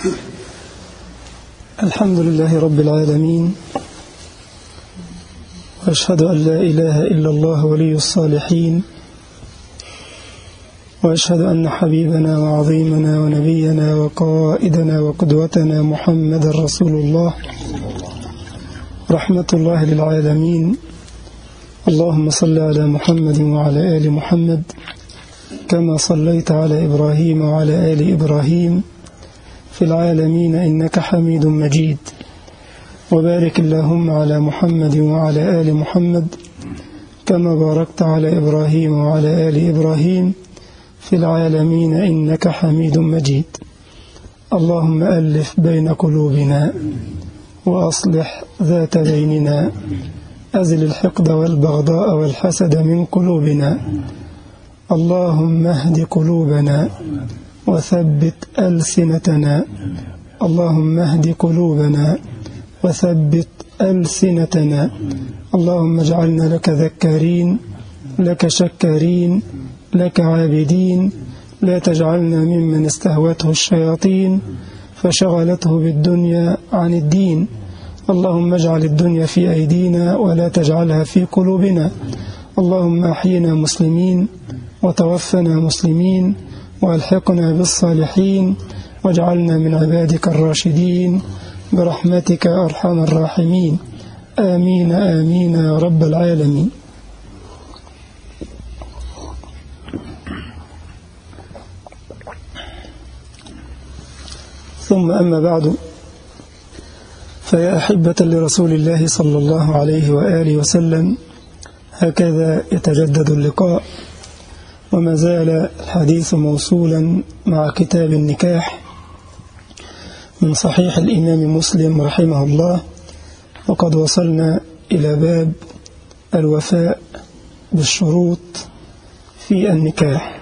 الحمد لله رب العالمين، وأشهد أن لا إله إلا الله ولي الصالحين، وأشهد أن حبيبنا وعظيمنا ونبينا وقائدنا وقدوتنا محمد رسول الله رحمة الله للعالمين. اللهم صل على محمد وعلى آل محمد كما صليت على إبراهيم وعلى آل إبراهيم في العالمين إنك حميد مجيد، وبارك اللهم على محمد وعلى آل محمد كما باركت على إبراهيم وعلى آل إبراهيم في العالمين إنك حميد مجيد. اللهم ألف بين قلوبنا وأصلح ذات بيننا، أزل الحقد والبغضاء والحسد من قلوبنا. اللهم اهد قلوبنا وثبت ألسنتنا. اللهم اهد قلوبنا وثبت ألسنتنا. اللهم اجعلنا لك ذكارين، لك شكارين، لك عابدين، لا تجعلنا ممن استهوته الشياطين فشغلته بالدنيا عن الدين. اللهم اجعل الدنيا في أيدينا ولا تجعلها في قلوبنا. اللهم أحينا مسلمين وتوفنا مسلمين والحقنا بالصالحين، واجعلنا من عبادك الراشدين برحمتك أرحم الراحمين. آمين آمين يا رب العالمين. ثم أما بعد، فيا أحبة لرسول الله صلى الله عليه وآله وسلم، هكذا يتجدد اللقاء، وما زال الحديث موصولا مع كتاب النكاح من صحيح الإمام مسلم رحمه الله، وقد وصلنا إلى باب الوفاء بالشروط في النكاح.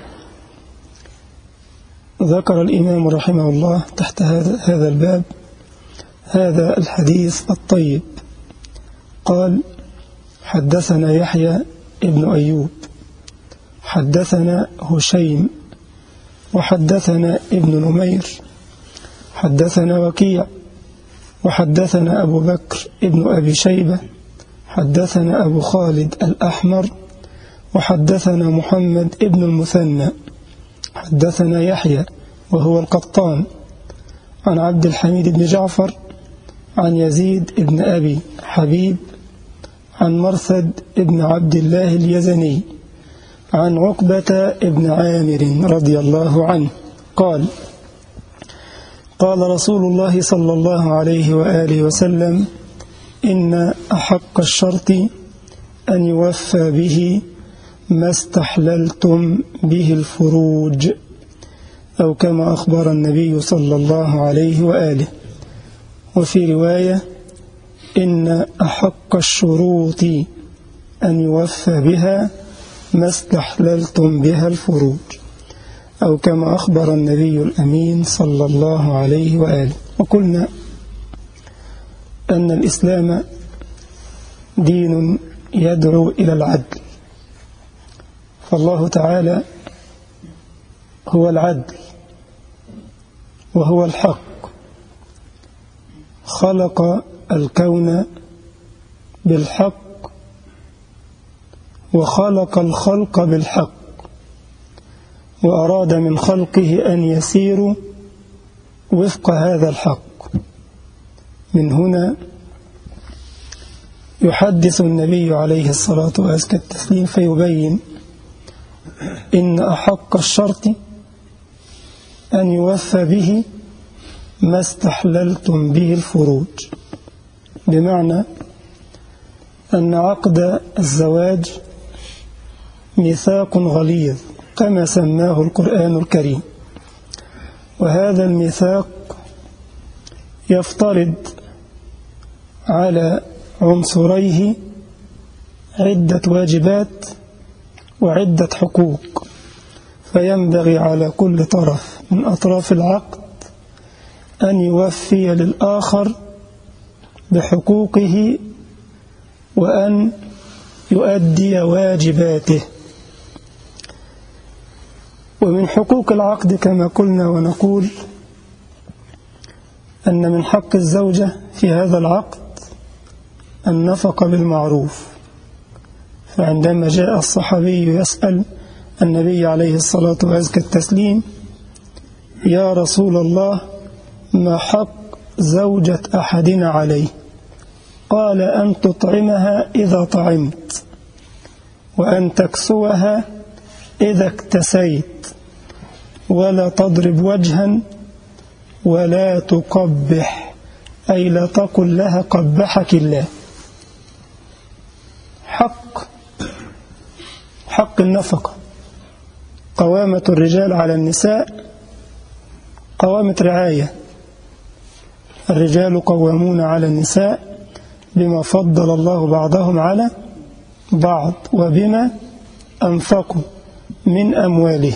ذكر الإمام رحمه الله تحت هذا الباب هذا الحديث الطيب. قال: حدثنا يحيى ابن أيوب، حدثنا هشيم، وحدثنا ابن نمير، حدثنا وكيع، وحدثنا أبو بكر ابن أبي شيبة، حدثنا أبو خالد الأحمر، وحدثنا محمد ابن المثنى، حدثنا يحيى وهو القطان عن عبد الحميد بن جعفر عن يزيد ابن أبي حبيب عن مرثد ابن عبد الله اليزني عن عقبة ابن عامر رضي الله عنه قال: قال رسول الله صلى الله عليه وآله وسلم: إن أحق الشرط أن يوفى به ما استحللتم به الفروج، أو كما أخبر النبي صلى الله عليه وآله. وفي رواية: إن أحق الشروط أن يوفى بها ما استحللتم بها الفروج، أو كما أخبر النبي الأمين صلى الله عليه وآله. وقلنا أن الإسلام دين يدعو إلى العدل، فالله تعالى هو العدل وهو الحق، خلق الكون بالحق وخلق الخلق بالحق، وأراد من خلقه أن يسيروا وفق هذا الحق. من هنا يحدث النبي عليه الصلاة وأزكى التسليم فيبين: إن أحق الشرط أن يوفى به ما استحللتم به الفروج، بمعنى أن عقد الزواج ميثاق غليظ كما سماه القرآن الكريم، وهذا الميثاق يفترض على عنصريه عدة واجبات وعدة حقوق، فينبغي على كل طرف من أطراف العقد أن يوفي للآخر بحقوقه وأن يؤدي واجباته. ومن حقوق العقد كما قلنا ونقول أن من حق الزوجة في هذا العقد النفقة بالمعروف. فعندما جاء الصحابي يسأل النبي عليه الصلاة وأزكى التسليم: يا رسول الله، ما حق زوجة أحدنا عليه؟ قال: أن تطعمها إذا طعمت، وأن تكسوها إذا اكتسيت، ولا تضرب وجها، ولا تقبح، أي لا تقل لها قبحك الله. حق النفقة. قوامة الرجال على النساء قوامة رعاية. الرجال قوامون على النساء بما فضل الله بعضهم على بعض وبما أنفقوا من أمواله.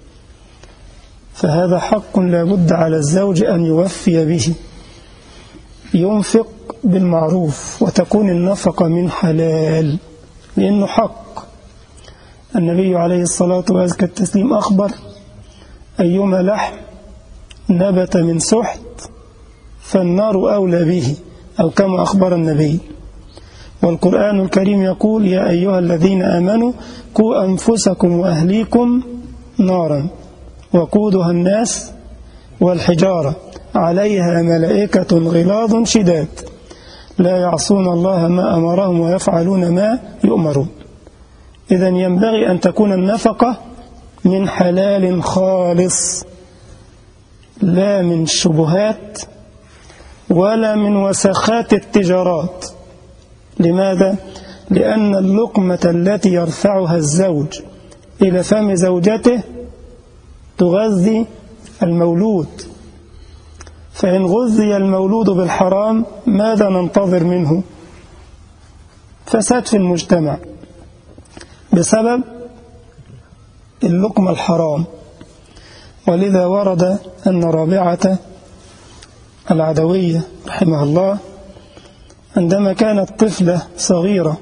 فهذا حق لا بد على الزوج أن يوفي به، ينفق بالمعروف، وتكون النفقة من حلال، لأنه حق. النبي عليه الصلاة وأزكى التسليم أخبر: أيما لحم نبت من سحت فالنار أولى به، أو كما أخبر النبي. والقرآن الكريم يقول: يا أيها الذين آمنوا قوا أنفسكم وأهليكم نارا وقودها الناس والحجارة عليها ملائكة غلاظ شداد لا يعصون الله ما أمرهم ويفعلون ما يؤمرون. إذن ينبغي أن تكون النفقة من حلال خالص، لا من شبهات ولا من وسخات التجارات. لماذا؟ لأن اللقمة التي يرفعها الزوج إلى فم زوجته تغذي المولود، فإن غذي المولود بالحرام ماذا ننتظر منه؟ فساد في المجتمع بسبب اللقمة الحرام. ولذا ورد أن رابعة العدوية رحمه الله عندما كانت طفلة صغيرة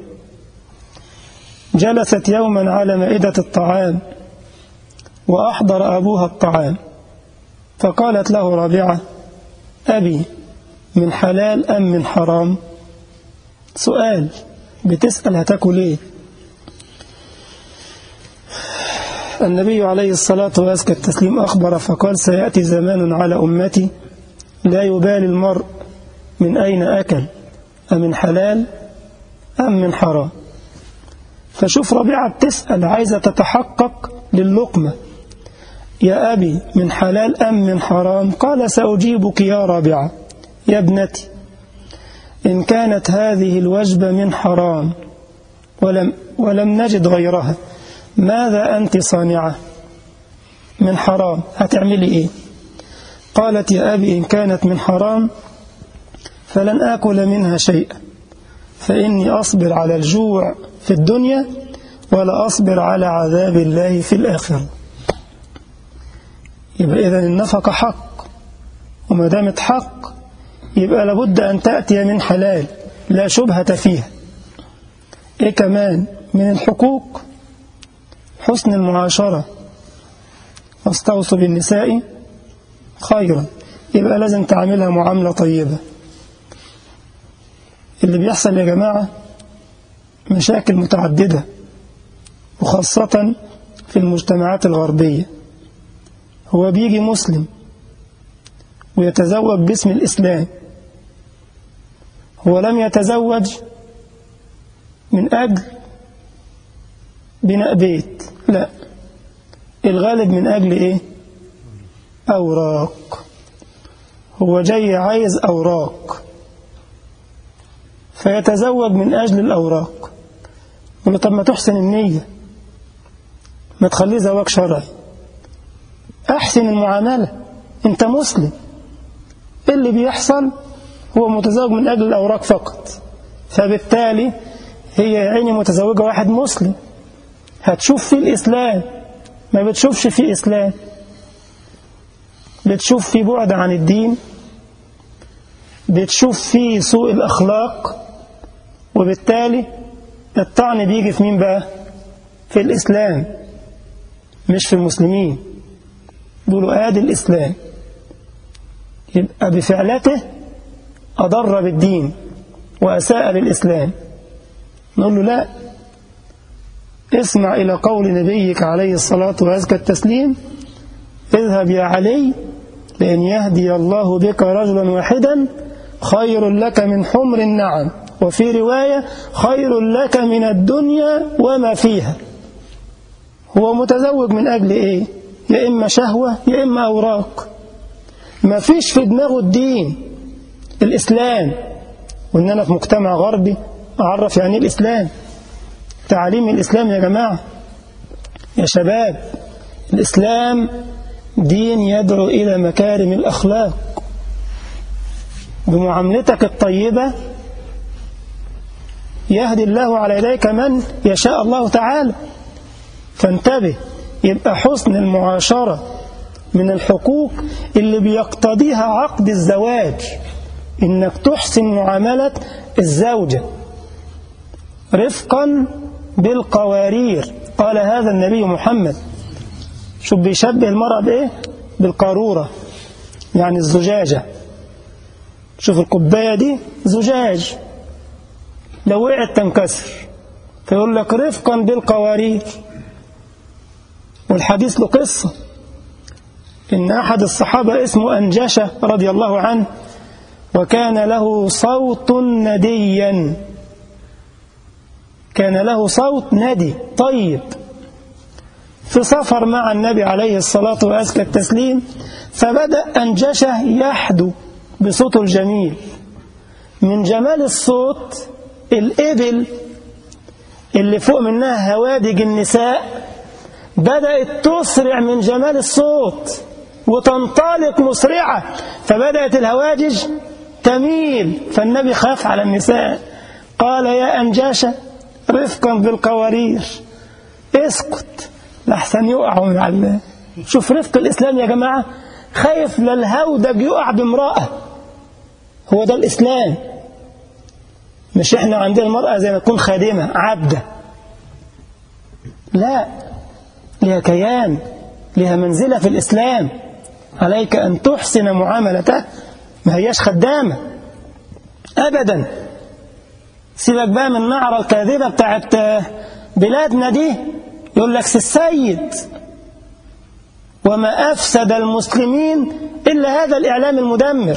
جلست يوما على مائدة الطعام وأحضر أبوها الطعام، فقالت له رابعة: أبي من حلال أم من حرام؟ سؤال، بتسأل هتاكل إيه؟ النبي عليه الصلاة وأزكى التسليم أخبر فقال: سيأتي زمان على أمتي لا يبالي المرء من أين أكل، أمن حلال أم من حرام. فشوف ربيعة بتسأل، عايزة تتحقق للقمة: يا أبي من حلال أم من حرام؟ قال: سأجيبك يا رابعة يا ابنتي، إن كانت هذه الوجبة من حرام ولم نجد غيرها، ماذا أنت صانعة؟ من حرام هتعملي إيه؟ قالت: يا أبي إن كانت من حرام فلن آكل منها شيئا، فإني أصبر على الجوع في الدنيا ولا أصبر على عذاب الله في الآخرة. يبقى إذن النفقة حق، وما دامت حق يبقى لابد أن تأتي من حلال لا شبهة فيها. إيه كمان من الحقوق؟ حسن المعاشرة، واستوصوا بالنساء خيرا. يبقى لازم تعملها معاملة طيبة. اللي بيحصل يا جماعة مشاكل متعددة، وخاصة في المجتمعات الغربية. هو بيجي مسلم ويتزوج باسم الإسلام، هو لم يتزوج من أجل بناء بيت، لا، الغالب من أجل إيه؟ أوراق. هو جاي عايز أوراق، فيتزوج من أجل الأوراق. يقول له: طب ما تحسن النية، ما تخليه زواج شرعي، أحسن المعاملة، أنت مسلم. اللي بيحصل هو متزوج من أجل الأوراق فقط، فبالتالي هي عيني متزوجة واحد مسلم، هتشوف في الإسلام، ما بتشوفش في إسلام، بتشوف في بعد عن الدين، بتشوف في سوء الأخلاق، وبالتالي الطعن بيجي في مين بقى؟ في الإسلام، مش في المسلمين. دول آد الإسلام. يبقى بفعلته أضر بالدين وأساء للإسلام. نقول له لا، اسمع إلى قول نبيك عليه الصلاة وأزكى التسليم: اذهب يا علي لأن يهدي الله بك رجلا واحدا خير لك من حمر النعم، وفي رواية خير لك من الدنيا وما فيها. هو متزوج من أجل إيه؟ يا إما شهوة يا إما أوراق، ما فيش في دماغه الدين الإسلام. وإن أنا في مجتمع غربي أعرف يعني الإسلام، تعاليم الإسلام يا جماعة يا شباب. الإسلام دين يدعو إلى مكارم الأخلاق. بمعاملتك الطيبة يهدي الله على يديك من يشاء الله تعالى. فانتبه، يبقى حسن المعاشرة من الحقوق اللي بيقتضيها عقد الزواج، إنك تحسن معاملة الزوجة رفقا بالقوارير. قال هذا النبي محمد. شوف بيشبه المرأة بإيه؟ بالقارورة، يعني الزجاجة. شوف الكوباية دي زجاج، لو وقعت تنكسر، فيقول لك رفقا بالقوارير. والحديث له قصة، إن أحد الصحابة اسمه أنجشة رضي الله عنه، وكان له صوت نديا، كان له صوت ندي طيب. في سفر مع النبي عليه الصلاة وأزكى التسليم، فبدأ أنجشة يحدو بصوته الجميل. من جمال الصوت الإبل اللي فوق منها هوادج النساء بدأت تسرع من جمال الصوت وتنطلق مسرعة، فبدأت الهواجج تميل. فالنبي خاف على النساء، قال يا أنجاشة رفقا بالقوارير اسكت لحسن يقعوا من على. شوف رفق الإسلام يا جماعة، خايف للهودج يقع بامرأة. هو ده الإسلام. مش احنا عندنا المرأة زي ما تكون خادمة عبدة، لا، لها كيان، لها منزلة في الإسلام. عليك أن تحسن معاملته، ما هياش خدامة أبدا. سيبك بقى من النعرة الكاذبة بتاعت بلادنا دي، يقول لك السيد. وما أفسد المسلمين إلا هذا الإعلام المدمر،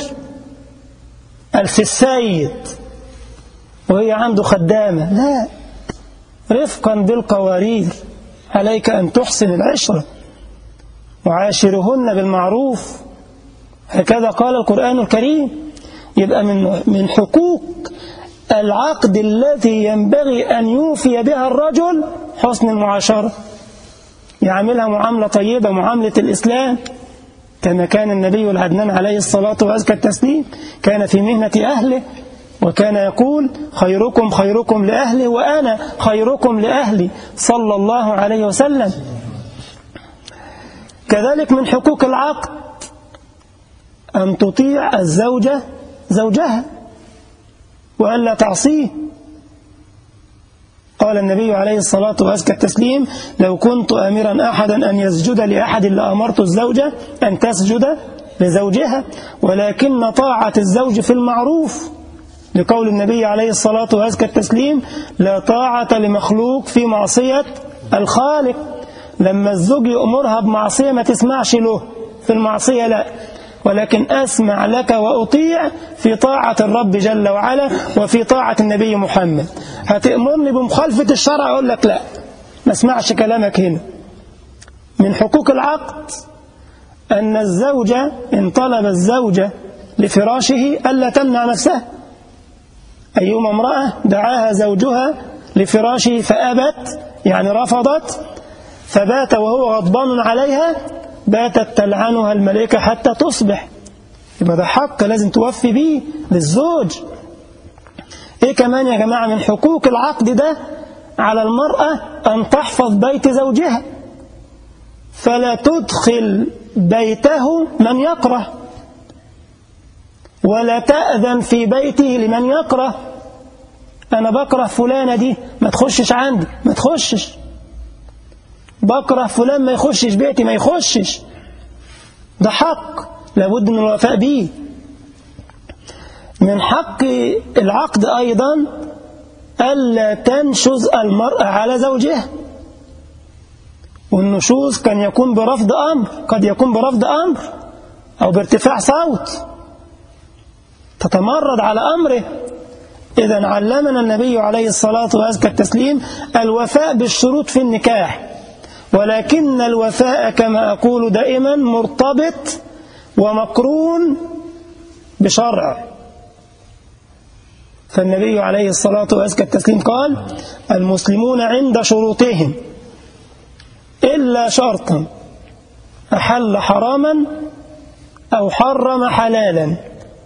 السيد وهي عنده خدامة. لا، رفقا بالقوارير، عليك أن تحسن العشرة وعاشرهن بالمعروف، هكذا قال القرآن الكريم. يبقى من حقوق العقد التي ينبغي أن يوفي بها الرجل حسن المعاشرة، يعاملها معاملة طيبة، معاملة الإسلام. كما كان النبي العدنان عليه الصلاة وأزكى التسليم، كان في مهنة أهله، وكان يقول خيركم خيركم لأهله وأنا خيركم لأهلي، صلى الله عليه وسلم. كذلك من حقوق العقد أن تطيع الزوجة زوجها وألا تعصيه. قال النبي عليه الصلاة وأزكى التسليم: لو كنت آمرا أحدا أن يسجد لأحد لأمرت الزوجة أن تسجد لزوجها، ولكن طاعة الزوج في المعروف، لقول النبي عليه الصلاة وأزكى التسليم: لا طاعة لمخلوق في معصية الخالق. لما الزوج يأمرها بمعصية ما تسمعش له في المعصية، لا، ولكن أسمع لك وأطيع في طاعة الرب جل وعلا وفي طاعة النبي محمد. هتأمرني بمخالفة الشرع أقول لك لا، ما اسمعش كلامك هنا. من حقوق العقد أن الزوجة إن طلب الزوجة لفراشه ألا تمنع نفسها. أيما امرأة دعاها زوجها لفراشه فأبت، يعني رفضت، فبات وهو غضبان عليها، باتت تلعنها الملائكة حتى تصبح. يبقى ده حق لازم توفي به للزوج. إيه كمان يا جماعة من حقوق العقد ده على المرأة؟ أن تحفظ بيت زوجها، فلا تدخل بيته من يكره، ولا تأذن في بيته لمن يكره. أنا بكره فلانة دي، ما تخشش عندي، ما تخشش. بكره فلان، ما يخشش بيتي، ما يخشش. ده حق لابد من الوفاء به. من حق العقد أيضا ألا تنشز المرأة على زوجها. والنشوز كان يكون برفض أمر، قد يكون برفض أمر أو بارتفاع صوت، تتمرد على أمره. إذن علمنا النبي عليه الصلاة وأزكى التسليم الوفاء بالشروط في النكاح، ولكن الوفاء كما أقول دائما مرتبط ومقرون بشرع. فالنبي عليه الصلاة وأزكى التسليم قال: المسلمون عند شروطهم إلا شرطا أحل حراما أو حرم حلالا.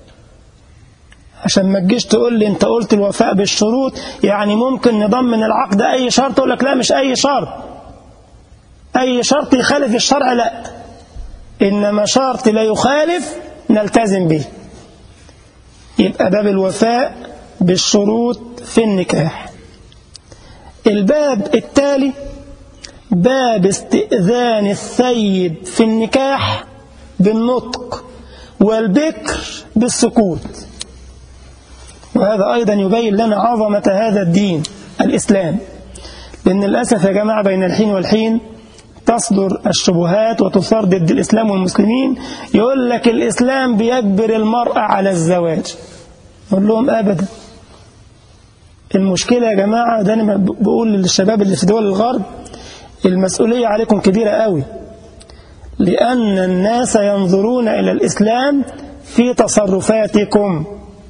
عشان ما تجيش تقول لي أنت قلت الوفاء بالشروط يعني ممكن نضمن العقد أي شرط، أقول لك لا، مش أي شرط. أي شرط يخالف الشرع لا، إنما شرط لا يخالف نلتزم به. يبقى باب الوفاء بالشروط في النكاح. الباب التالي باب استئذان الثيب في النكاح بالنطق والبكر بالسكوت. وهذا أيضا يبين لنا عظمة هذا الدين الإسلام، لأن للأسف يا جماعة بين الحين والحين تصدر الشبهات وتثار ضد الإسلام والمسلمين. يقول لك الإسلام بيجبر المرأة على الزواج. نقول لهم أبدا. المشكلة يا جماعة، ده أنا بقول للشباب اللي في دول الغرب، المسؤولية عليكم كبيرة قوي، لأن الناس ينظرون إلى الإسلام في تصرفاتكم،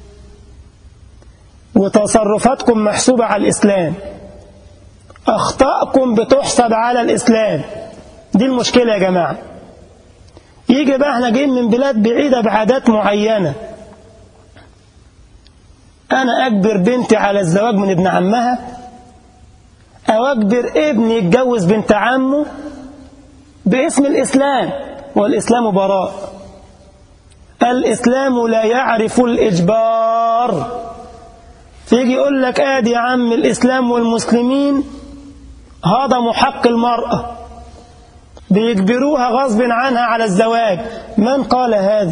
وتصرفاتكم محسوبة على الإسلام، أخطاءكم بتحسب على الإسلام. دي المشكلة يا جماعة. يجي بقى احنا جايين من بلاد بعيدة بعادات معينة، أنا أجبر بنتي على الزواج من ابن عمها، أو أجبر ابني يتجوز بنت عمه باسم الإسلام، والإسلام براء. الإسلام لا يعرف الإجبار. فيجي يقول لك آدي يا عم الإسلام والمسلمين هضموا حق المرأة، بيجبروها غصب عنها على الزواج. من قال هذا؟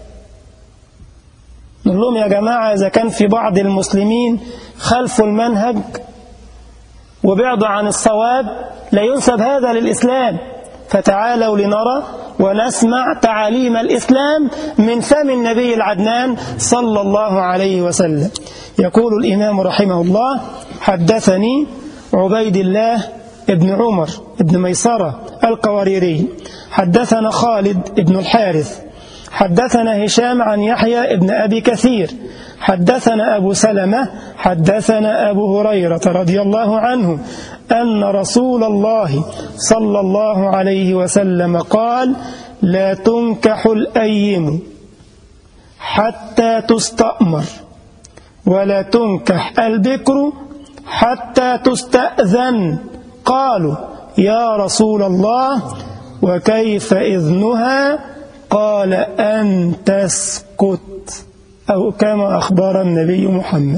نقول لهم يا جماعة إذا كان في بعض المسلمين خلفوا المنهج وبعدوا عن الصواب لا ينسب هذا للإسلام. فتعالوا لنرى ونسمع تعاليم الإسلام من فم النبي العدنان صلى الله عليه وسلم. يقول الإمام رحمه الله: حدثني عبيد الله ابن عمر ابن ميسرة القواريري، حدثنا خالد ابن الحارث، حدثنا هشام عن يحيى ابن أبي كثير، حدثنا أبو سلمة، حدثنا أبو هريرة رضي الله عنه أن رسول الله صلى الله عليه وسلم قال: لا تنكح الأيم حتى تستأمر، ولا تنكح البكر حتى تستأذن. قالوا: يا رسول الله وكيف إذنها؟ قال: أن تسكت، أو كما أخبر النبي محمد.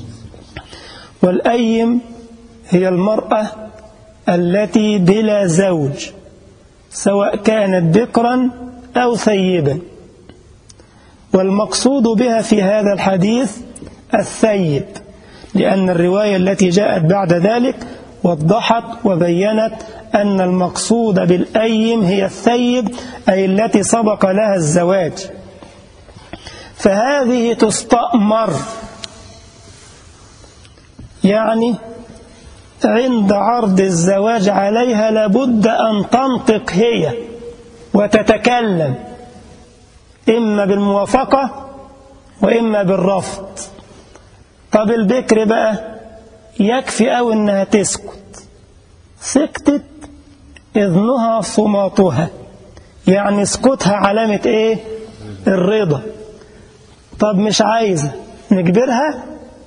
والأيم هي المرأة التي بلا زوج، سواء كانت بكرا أو ثيبا. والمقصود بها في هذا الحديث الثيب، لأن الرواية التي جاءت بعد ذلك وضحت وبينت أن المقصود بالأيم هي الثيب، أي التي سبق لها الزواج. فهذه تستأمر، يعني عند عرض الزواج عليها لابد أن تنطق هي وتتكلم، إما بالموافقة وإما بالرفض. طب البكر بقى يكفي أو إنها تسكت. سكتت إذنها صماتها، يعني سكوتها علامة إيه؟ الرضا. طب مش عايزة نجبرها؟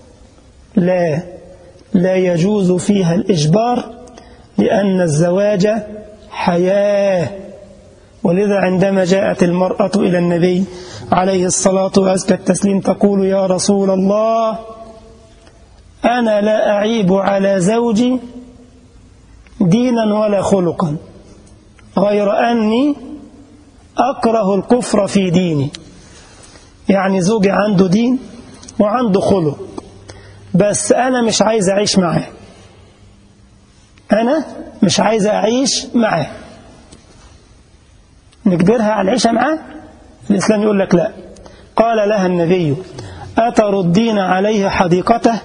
لا يجوز فيها الإجبار، لأن الزواج حياة. ولذا عندما جاءت المرأة إلى النبي عليه الصلاة وأزكى التسليم تقول: يا رسول الله أنا لا أعيب على زوجي دينا ولا خلقا، غير أني أكره الكفر في ديني. يعني زوجي عنده دين وعنده خلق، بس أنا مش عايز أعيش معاه، أنا مش عايز أعيش معاه، نجبرها على العيشة معاه؟ الإسلام يقول لك لا. قال لها النبي: أتردين عليه حديقته؟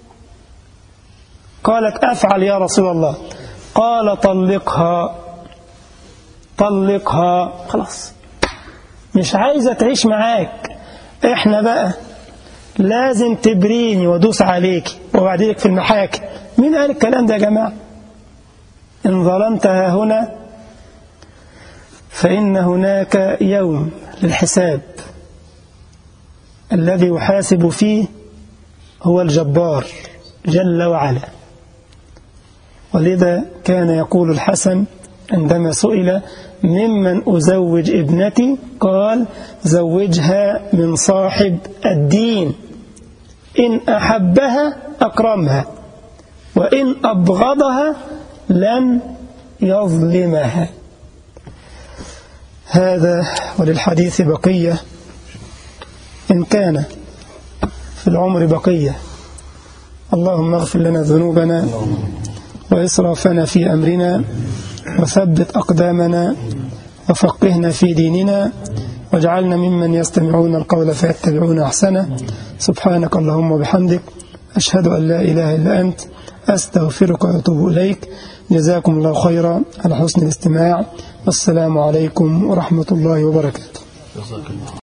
قالت: أفعل يا رسول الله. قال: طلقها، طلقها، خلاص مش عايزة تعيش معاك، احنا بقى لازم تبريني ودوس عليك وبعديك في المحاكم. مين قال الكلام ده يا جماعة؟ إن ظلمتها هنا فإن هناك يوم للحساب، الذي يحاسب فيه هو الجبار جل وعلا. ولذا كان يقول الحسن عندما سئل: ممن أزوج ابنتي؟ قال: زوجها من صاحب الدين، إن أحبها أكرمها، وإن أبغضها لن يظلمها. هذا وللحديث بقية إن كان في العمر بقية. اللهم اغفر لنا ذنوبنا وإسرافنا في أمرنا، وثبت أقدامنا، وفقهنا في ديننا، واجعلنا ممن يستمعون القول فيتبعون أحسنه. سبحانك اللهم وبحمدك، أشهد أن لا إله إلا أنت، أستغفرك وأتوب إليك. جزاكم الله خيرا على حسن الاستماع، والسلام عليكم ورحمة الله وبركاته.